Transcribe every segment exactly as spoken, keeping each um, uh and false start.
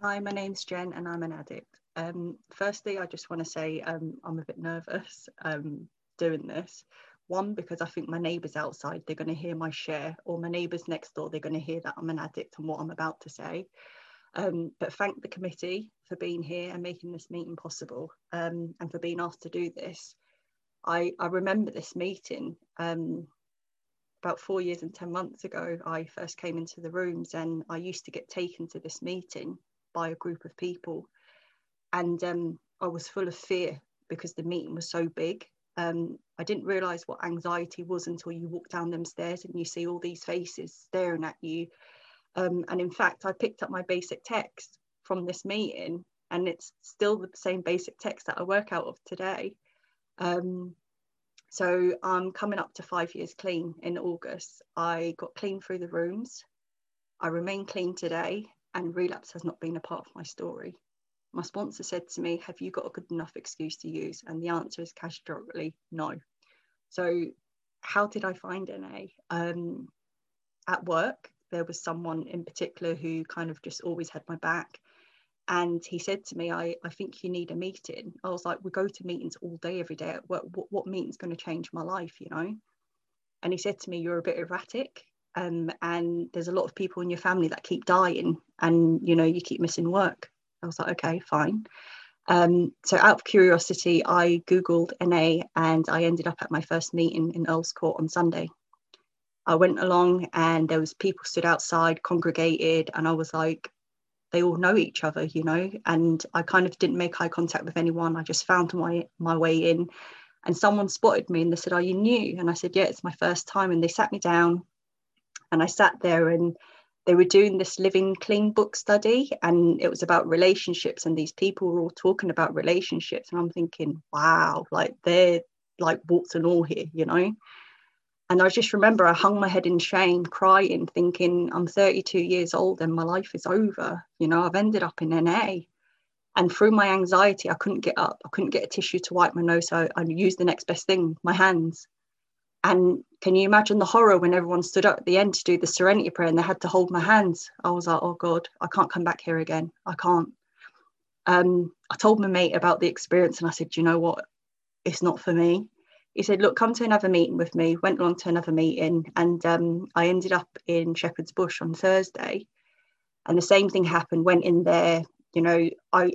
Hi, my name's Jen and I'm an addict. Um, firstly, I just want to say um, I'm a bit nervous um, doing this. One, because I think my neighbours outside, they're going to hear my share, or my neighbours next door, they're going to hear that I'm an addict and what I'm about to say. Um, but thank the committee for being here and making this meeting possible, um, and for being asked to do this. I, I remember this meeting um, about four years and ten months ago. I first came into the rooms and I used to get taken to this meeting by a group of people, and um, I was full of fear because the meeting was so big. um, I didn't realise what anxiety was until you walk down them stairs and you see all these faces staring at you, um, and in fact I picked up my basic text from this meeting and it's still the same basic text that I work out of today. um, so I'm coming up to five years clean in August. I got clean through the rooms, I remain clean today, and relapse has not been a part of my story. My sponsor said to me, have you got a good enough excuse to use? And the answer is categorically no. So how did I find N A? Um, at work, there was someone in particular who kind of just always had my back. And he said to me, I, I think you need a meeting. I was like, we go to meetings all day, every day. What, what, what meeting's going to change my life, you know? And he said to me, you're a bit erratic. Um, and there's a lot of people in your family that keep dying and, you know, you keep missing work. I was like, okay, fine. Um, so out of curiosity, I Googled N A and I ended up at my first meeting in Earl's Court on Sunday. I went along and there was people stood outside, congregated, and I was like, they all know each other, you know, and I kind of didn't make eye contact with anyone. I just found my, my way in. And someone spotted me and they said, are you new? And I said, yeah, it's my first time. And they sat me down and I sat there and they were doing this Living Clean book study and it was about relationships and these people were all talking about relationships. And I'm thinking, wow, like they're like warts and all here, you know? And I just remember I hung my head in shame, crying, thinking I'm thirty-two years old and my life is over. You know, I've ended up in N A. And through my anxiety, I couldn't get up. I couldn't get a tissue to wipe my nose. So I used the next best thing, my hands. And can you imagine the horror when everyone stood up at the end to do the serenity prayer and they had to hold my hands? I was like, oh God, I can't come back here again. I can't. Um, I told my mate about the experience and I said, you know what? It's not for me. He said, look, come to another meeting with me. Went along to another meeting and um, I ended up in Shepherd's Bush on Thursday. And the same thing happened, went in there, you know, I,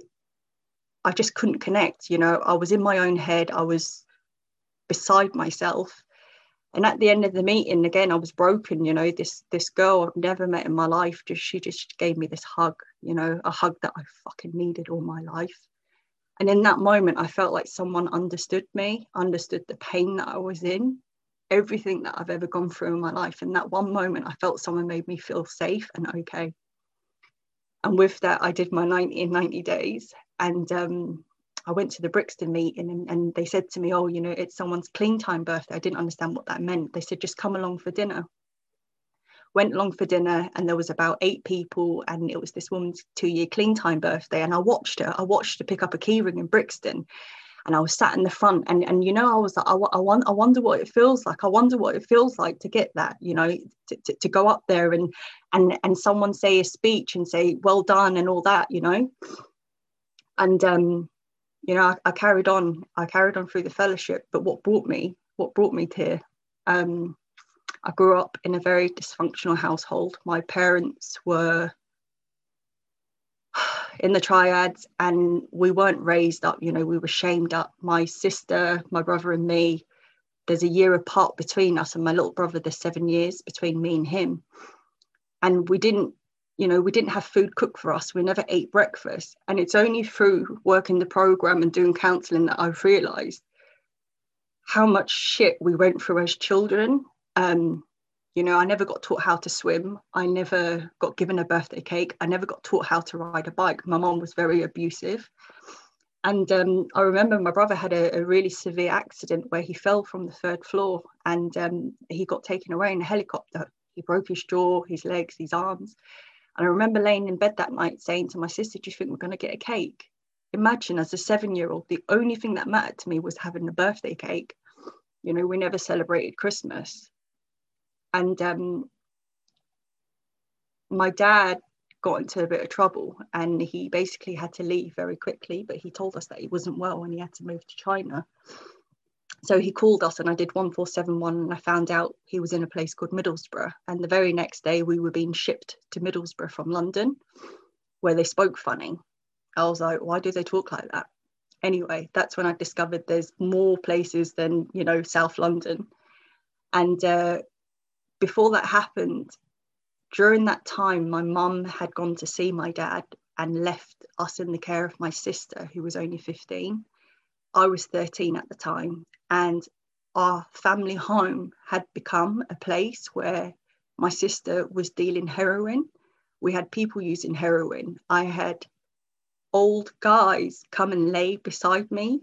I just couldn't connect, you know, I was in my own head. I was beside myself. And at the end of the meeting, again, I was broken, you know, this this girl I've never met in my life, just she just gave me this hug, you know, a hug that I fucking needed all my life. And in that moment, I felt like someone understood me, understood the pain that I was in, everything that I've ever gone through in my life. And that one moment, I felt someone made me feel safe and okay. And with that, I did my ninety in ninety days. And um, I went to the Brixton meeting and, and they said to me, oh, you know, it's someone's clean time birthday. I didn't understand what that meant. They said, just come along for dinner. Went along for dinner and there was about eight people and it was this woman's two-year clean time birthday. And I watched her. I watched her pick up a keyring in Brixton. And I was sat in the front and, and you know, I was like, I, I, want, I wonder what it feels like. I wonder what it feels like to get that, you know, to, to, to go up there and, and, and someone say a speech and say, well done and all that, you know. And, um, you know, I, I carried on, I carried on through the fellowship, but what brought me, what brought me to here, um, I grew up in a very dysfunctional household. My parents were in the triads and we weren't raised up, you know, we were shamed up. My sister, my brother and me, there's a year apart between us, and my little brother, there's seven years between me and him. And we didn't, you know, we didn't have food cooked for us. We never ate breakfast. And it's only through working the program and doing counselling that I've realised how much shit we went through as children. Um, You know, I never got taught how to swim. I never got given a birthday cake. I never got taught how to ride a bike. My mom was very abusive. And um, I remember my brother had a, a really severe accident where he fell from the third floor and um, he got taken away in a helicopter. He broke his jaw, his legs, his arms. And I remember laying in bed that night saying to my sister, do you think we're going to get a cake? Imagine as a seven-year-old, the only thing that mattered to me was having a birthday cake. You know, we never celebrated Christmas. And um, my dad got into a bit of trouble, and he basically had to leave very quickly, but he told us that he wasn't well and he had to move to China. So he called us, and I did one four seven one, and I found out he was in a place called Middlesbrough. And the very next day we were being shipped to Middlesbrough from London, where they spoke funny. I was like, why do they talk like that? Anyway, that's when I discovered there's more places than, you know, South London. And uh, before that happened, during that time, my mum had gone to see my dad and left us in the care of my sister, who was only fifteen. I was thirteen at the time, and our family home had become a place where my sister was dealing heroin. We had people using heroin. I had old guys come and lay beside me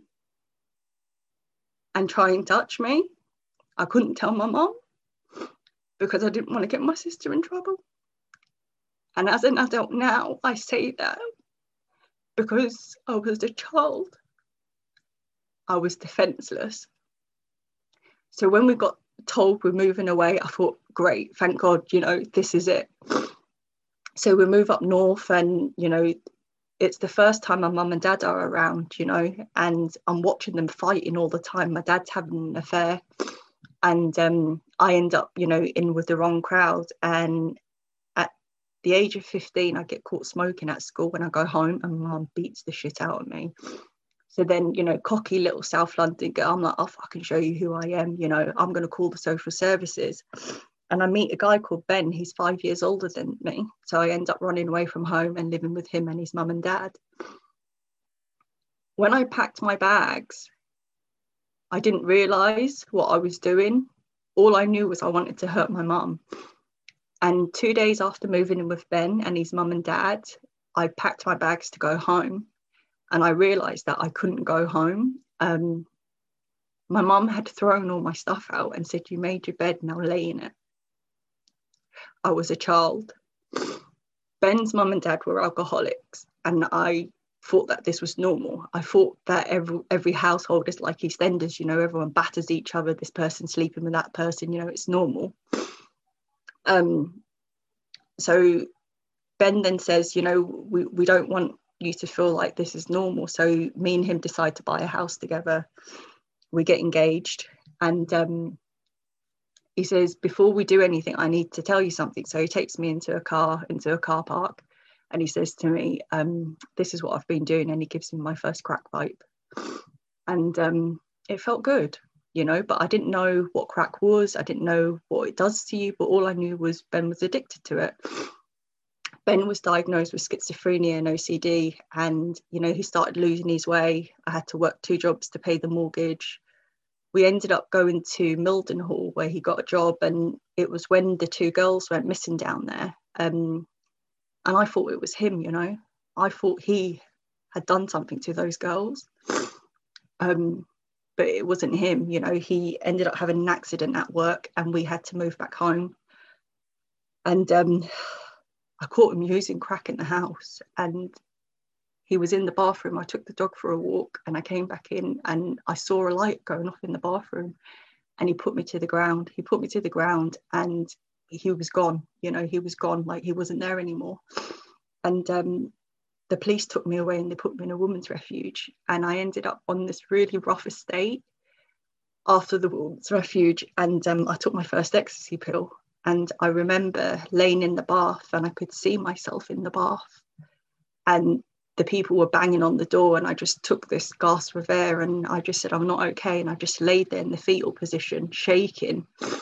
and try and touch me. I couldn't tell my mum because I didn't want to get my sister in trouble. And as an adult now, I say that because I was a child, I was defenseless. So when we got told we're moving away, I thought, great, thank God, you know, this is it. So we move up north, and, you know, it's the first time my mum and dad are around, you know, and I'm watching them fighting all the time. My dad's having an affair, and um, I end up, you know, in with the wrong crowd. And at the age of fifteen, I get caught smoking at school when I go home, and my mum beats the shit out of me. So then, you know, cocky little South London girl, I'm like, oh, I can show you who I am. You know, I'm going to call the social services. And I meet a guy called Ben. He's five years older than me. So I end up running away from home and living with him and his mum and dad. When I packed my bags, I didn't realise what I was doing. All I knew was I wanted to hurt my mum. And two days after moving in with Ben and his mum and dad, I packed my bags to go home. And I realised that I couldn't go home. Um, my mum had thrown all my stuff out and said, you made your bed, now lay in it. I was a child. Ben's mum and dad were alcoholics, and I thought that this was normal. I thought that every every household is like EastEnders, you know, everyone batters each other, this person sleeping with that person, you know, it's normal. Um, so Ben then says, you know, we, we don't want you to feel like this is normal. So me and him decide to buy a house together. We get engaged, and um, he says, before we do anything, I need to tell you something. So he takes me into a car, into a car park, and he says to me, um, this is what I've been doing. And he gives me my first crack pipe. And um, it felt good, you know, but I didn't know what crack was. I didn't know what it does to you, but all I knew was Ben was addicted to it. Ben was diagnosed with schizophrenia and O C D, and, you know, he started losing his way. I had to work two jobs to pay the mortgage. We ended up going to Mildenhall, where he got a job, and it was when the two girls went missing down there. Um, and I thought it was him, you know. I thought he had done something to those girls. Um, but it wasn't him, you know. He ended up having an accident at work, and we had to move back home. And um, I caught him using crack in the house, and he was in the bathroom. I took the dog for a walk, and I came back in, and I saw a light going off in the bathroom, and he put me to the ground. He put me to the ground, and he was gone. You know, he was gone, like he wasn't there anymore. And um, the police took me away, and they put me in a women's refuge. And I ended up on this really rough estate after the women's refuge. And um, I took my first ecstasy pill. And I remember laying in the bath, and I could see myself in the bath. And the people were banging on the door, and I just took this gasp of air, and I just said, I'm not okay. And I just laid there in the fetal position, shaking.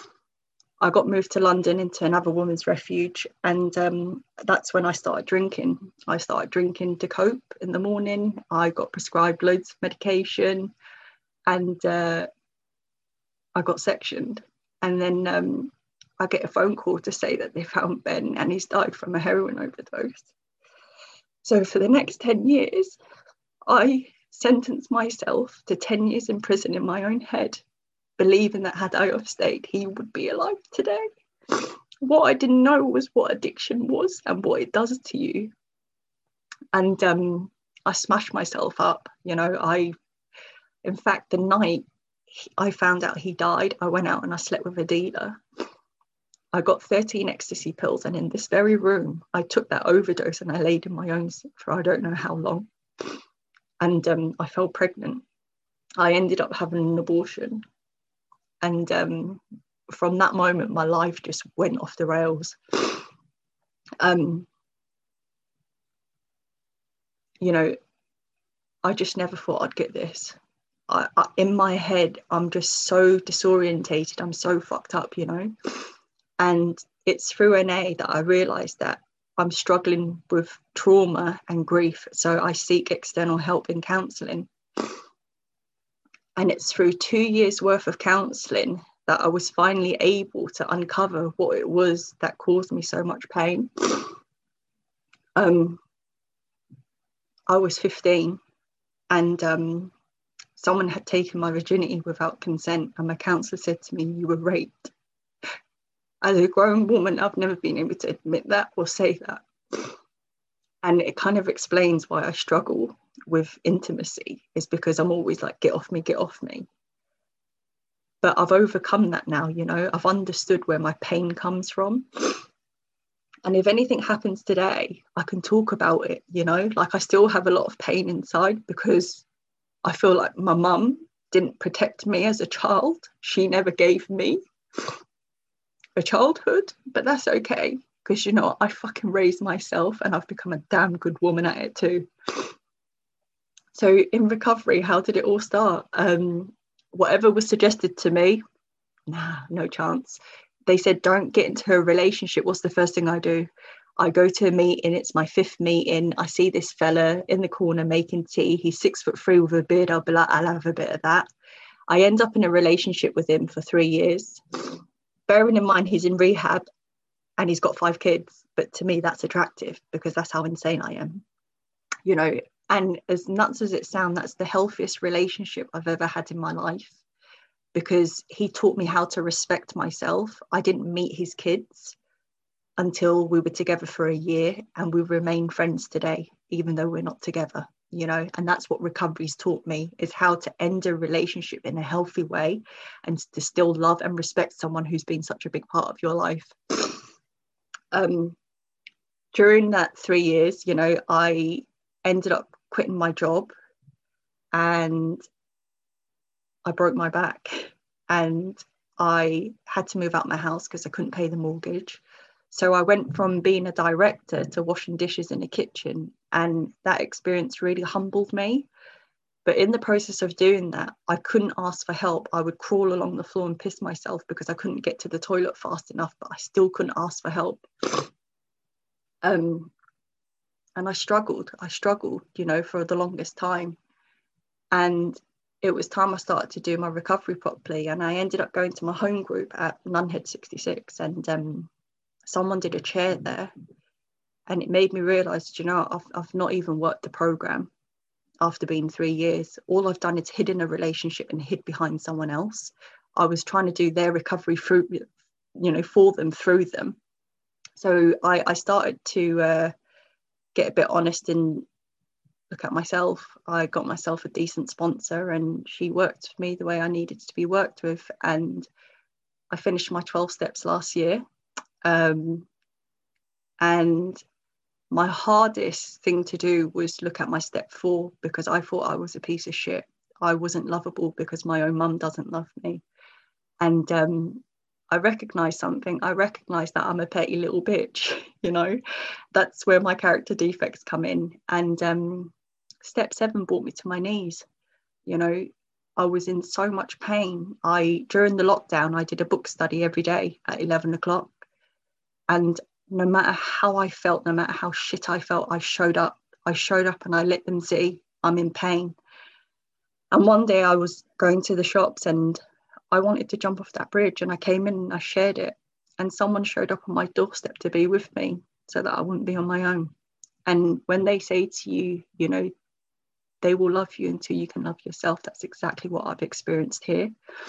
I got moved to London into another women's refuge. And um, that's when I started drinking. I started drinking to cope in the morning. I got prescribed loads of medication, and uh, I got sectioned. And then um, I get a phone call to say that they found Ben, and he's died from a heroin overdose. So for the next ten years, I sentenced myself to ten years in prison in my own head, believing that had I have stayed, he would be alive today. What I didn't know was what addiction was and what it does to you. And um, I smashed myself up. You know, I, in fact, the night I found out he died, I went out and I slept with a dealer. I got thirteen ecstasy pills, and in this very room, I took that overdose and I laid in my own for I don't know how long. And um, I fell pregnant. I ended up having an abortion. And um, from that moment, my life just went off the rails. Um, you know, I just never thought I'd get this. I, I, in my head, I'm just so disorientated. I'm so fucked up, you know. And it's through N A that I realised that I'm struggling with trauma and grief. So I seek external help in counselling. And it's through two years worth of counselling that I was finally able to uncover what it was that caused me so much pain. Um, I was fifteen, and um, someone had taken my virginity without consent, and my counsellor said to me, "You were raped." As a grown woman, I've never been able to admit that or say that. And it kind of explains why I struggle with intimacy, is because I'm always like, get off me, get off me. But I've overcome that now, you know, I've understood where my pain comes from. And if anything happens today, I can talk about it, you know, like I still have a lot of pain inside because I feel like my mum didn't protect me as a child. She never gave me a childhood, but that's okay. Because, you know, I fucking raised myself and I've become a damn good woman at it too. So in recovery, how did it all start? Um, whatever was suggested to me, nah, no chance. They said, don't get into a relationship. What's the first thing I do? I go to a meeting. It's my fifth meeting. I see this fella in the corner making tea. He's six foot three with a beard. I'll be like, I'll have a bit of that. I end up in a relationship with him for three years. Bearing in mind, he's in rehab and he's got five kids. But to me, that's attractive because that's how insane I am. You know, and as nuts as it sounds, that's the healthiest relationship I've ever had in my life, because he taught me how to respect myself. I didn't meet his kids until we were together for a year, and we remain friends today, even though we're not together, you know, and that's what recovery's taught me, is how to end a relationship in a healthy way and to still love and respect someone who's been such a big part of your life. Um, during that three years, you know, I ended up quitting my job and I broke my back and I had to move out my house because I couldn't pay the mortgage. So I went from being a director to washing dishes in a kitchen, and that experience really humbled me. But in the process of doing that, I couldn't ask for help. I would crawl along the floor and piss myself because I couldn't get to the toilet fast enough, but I still couldn't ask for help. Um, and I struggled, I struggled, you know, for the longest time. And it was time I started to do my recovery properly. And I ended up going to my home group at Nunhead sixty-six, and um, someone did a chair there. And it made me realise, you know, I've, I've not even worked the programme after being three years. All I've done is hidden a relationship and hid behind someone else. I was trying to do their recovery through, you know, for them, through them. So I, I started to uh, get a bit honest and look at myself. I got myself a decent sponsor and she worked with me the way I needed to be worked with. And I finished my twelve steps last year. Um, and my hardest thing to do was look at my step four, because I thought I was a piece of shit. I wasn't lovable because my own mum doesn't love me. And um, I recognise something. I recognise that I'm a petty little bitch, you know. That's where my character defects come in. And um, step seven brought me to my knees. You know, I was in so much pain. I, during the lockdown, I did a book study every day at eleven o'clock. And no matter how I felt, no matter how shit I felt, I showed up. I showed up and I let them see I'm in pain. And one day I was going to the shops and I wanted to jump off that bridge, and I came in and I shared it. And someone showed up on my doorstep to be with me so that I wouldn't be on my own. And when they say to you, you know, they will love you until you can love yourself, that's exactly what I've experienced here.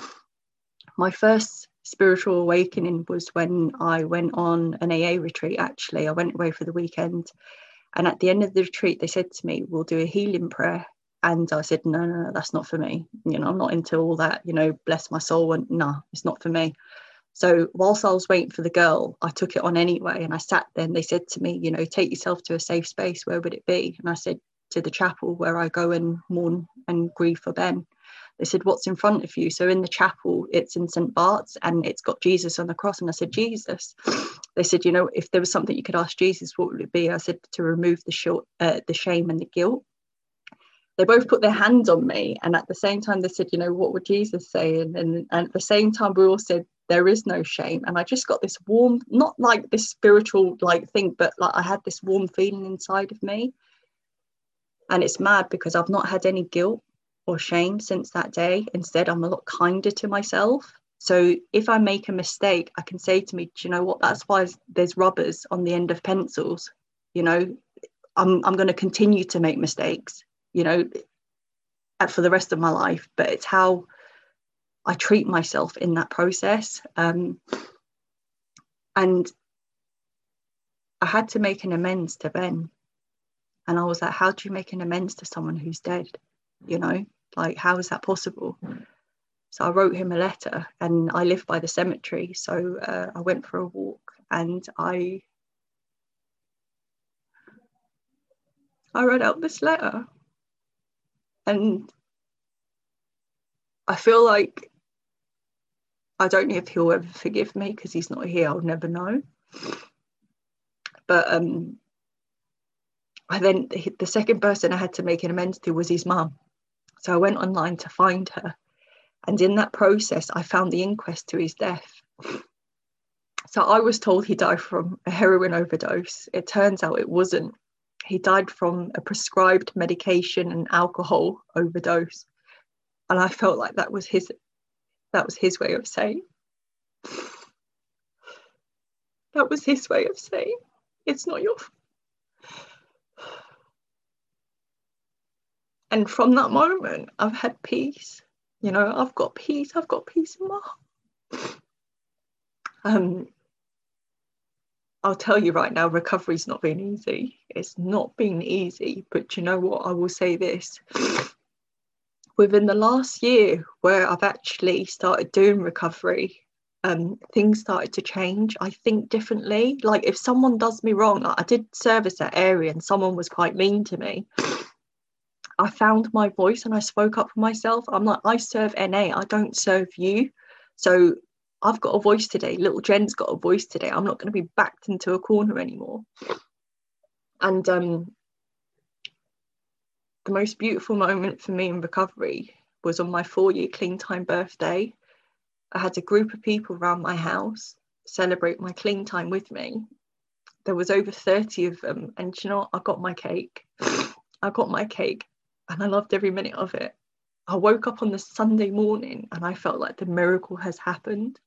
My first spiritual awakening was when I went on an A A retreat. Actually, I went away for the weekend, and at the end of the retreat they said to me, we'll do a healing prayer. And I said, no, no, no, that's not for me. You know, I'm not into all that, you know, bless my soul, and no, it's not for me. So whilst I was waiting for the girl, I took it on anyway. And I sat there and they said to me, you know, take yourself to a safe space. Where would it be? And I said, to the chapel where I go and mourn and grieve for Ben. They said, what's in front of you? So in the chapel, it's in Saint Bart's and it's got Jesus on the cross. And I said, Jesus. They said, you know, if there was something you could ask Jesus, what would it be? I said, to remove the short, uh, the shame and the guilt. They both put their hands on me. And at the same time, they said, you know, what would Jesus say? And, and, and at the same time, we all said, there is no shame. And I just got this warm, not like this spiritual like thing, but like I had this warm feeling inside of me. And it's mad because I've not had any guilt or shame since that day. Instead, I'm a lot kinder to myself. So if I make a mistake, I can say to me, do you know what? That's why there's rubbers on the end of pencils. You know, I'm I'm going to continue to make mistakes, you know, for the rest of my life. But it's how I treat myself in that process. Um, and I had to make an amends to Ben. And I was like, how do you make an amends to someone who's dead? You know, like, how is that possible? So I wrote him a letter, and I live by the cemetery. So uh, I went for a walk and I, I read out this letter. And I feel like, I don't know if he'll ever forgive me because he's not here. I'll never know. But um, I then, the second person I had to make an amends to was his mum. So I went online to find her. And in that process, I found the inquest to his death. So I was told he died from a heroin overdose. It turns out it wasn't. He died from a prescribed medication and alcohol overdose. And I felt like that was his, that was his way of saying, that was his way of saying, it's not your fault. And from that moment, I've had peace. You know, I've got peace. I've got peace in my heart. Um, I'll tell you right now, recovery's not been easy. It's not been easy. But you know what? I will say this. Within the last year where I've actually started doing recovery, um, things started to change. I think differently. Like if someone does me wrong, I did service that area and someone was quite mean to me. I found my voice and I spoke up for myself. I'm like, I serve N A, I don't serve you. So I've got a voice today. Little Jen's got a voice today. I'm not going to be backed into a corner anymore. And um, the most beautiful moment for me in recovery was on my four-year clean time birthday. I had a group of people around my house celebrate my clean time with me. There was over thirty of them. And you know what? I got my cake. I got my cake. And I loved every minute of it. I woke up on the Sunday morning and I felt like the miracle has happened.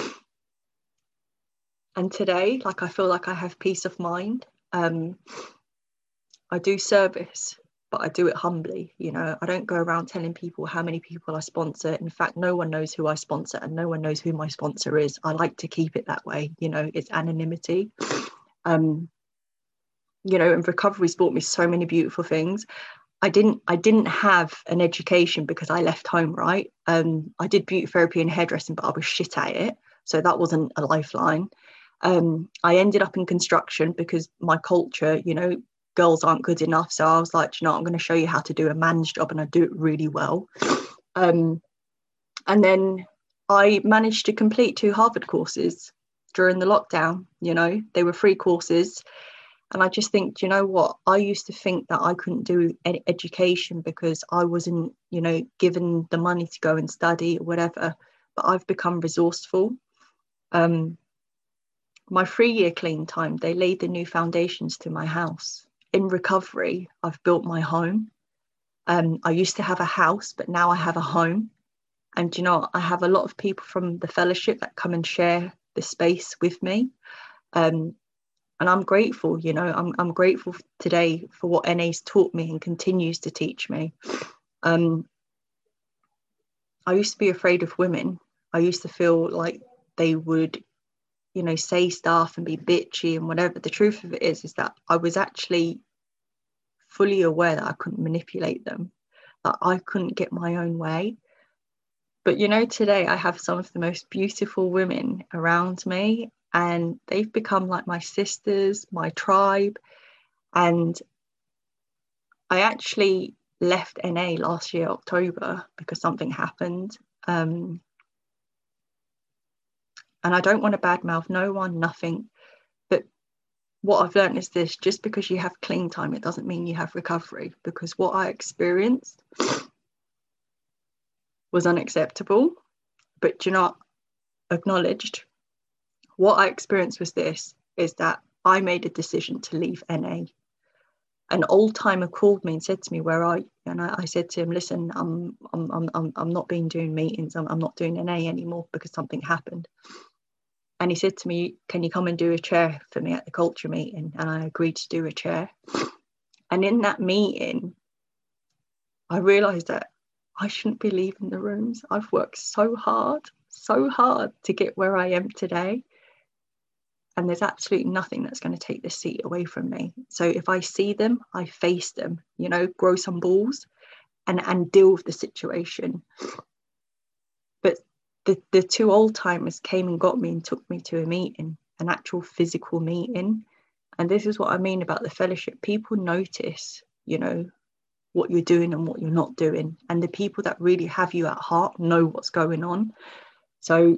And today, like, I feel like I have peace of mind. Um, I do service, but I do it humbly. You know, I don't go around telling people how many people I sponsor. In fact, no one knows who I sponsor and no one knows who my sponsor is. I like to keep it that way. You know, it's anonymity. Um, you know, and recovery's brought me so many beautiful things. I didn't I didn't have an education because I left home, right? Um, I did beauty therapy and hairdressing, but I was shit at it. So that wasn't a lifeline. Um, I ended up in construction because my culture, you know, girls aren't good enough. So I was like, you know, I'm going to show you how to do a man's job and I do it really well. Um, and then I managed to complete two Harvard courses during the lockdown. You know, they were free courses. And I just think, do you know what? I used to think that I couldn't do any education because I wasn't, you know, given the money to go and study or whatever. But I've become resourceful. Um, my three-year clean time, they laid the new foundations to my house. In recovery, I've built my home. Um, I used to have a house, but now I have a home. And, you know, I have a lot of people from the fellowship that come and share the space with me. Um, And I'm grateful, you know, I'm I'm grateful today for what N A's taught me and continues to teach me. Um, I used to be afraid of women. I used to feel like they would, you know, say stuff and be bitchy and whatever. The truth of it is, is that I was actually fully aware that I couldn't manipulate them, that I couldn't get my own way. But you know, today I have some of the most beautiful women around me, and they've become like my sisters, my tribe. And I actually left N A last year, October, because something happened. Um, and I don't want to badmouth no one, nothing. But what I've learned is this: just because you have clean time, it doesn't mean you have recovery. Because what I experienced was unacceptable, but you're not acknowledged. What I experienced was this: is that I made a decision to leave N A. An old timer called me and said to me, "Where are you?" And I, I said to him, "Listen, I'm I'm I'm I'm not being doing meetings. I'm I'm not doing N A anymore because something happened." And he said to me, "Can you come and do a chair for me at the culture meeting?" And I agreed to do a chair. And in that meeting, I realised that I shouldn't be leaving the rooms. I've worked so hard, so hard to get where I am today. And there's absolutely nothing that's going to take this seat away from me. So if I see them, I face them, you know, grow some balls and, and deal with the situation. But the, the two old timers came and got me and took me to a meeting, an actual physical meeting. And this is what I mean about the fellowship. People notice, you know, what you're doing and what you're not doing. And the people that really have you at heart know what's going on. So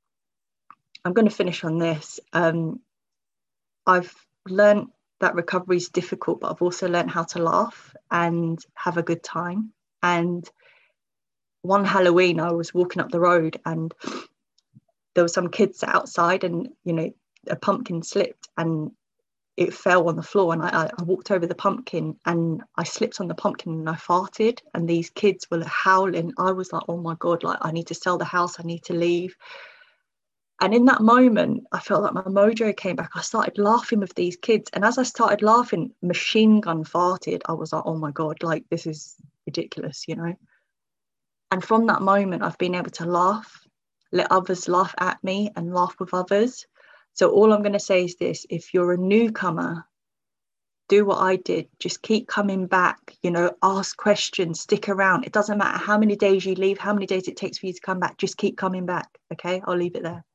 I'm going to finish on this. Um, I've learned that recovery is difficult, but I've also learned how to laugh and have a good time. And one Halloween, I was walking up the road and there were some kids outside, and, you know, a pumpkin slipped and it fell on the floor. And I, I walked over the pumpkin and I slipped on the pumpkin and I farted. And these kids were howling. I was like, oh my God, like, I need to sell the house. I need to leave. And in that moment, I felt like my mojo came back. I started laughing with these kids. And as I started laughing, machine gun farted. I was like, oh my God, like, this is ridiculous, you know? And from that moment, I've been able to laugh, let others laugh at me and laugh with others. So all I'm going to say is this: if you're a newcomer, do what I did. Just keep coming back, you know, ask questions, stick around. It doesn't matter how many days you leave, how many days it takes for you to come back. Just keep coming back. Okay, I'll leave it there.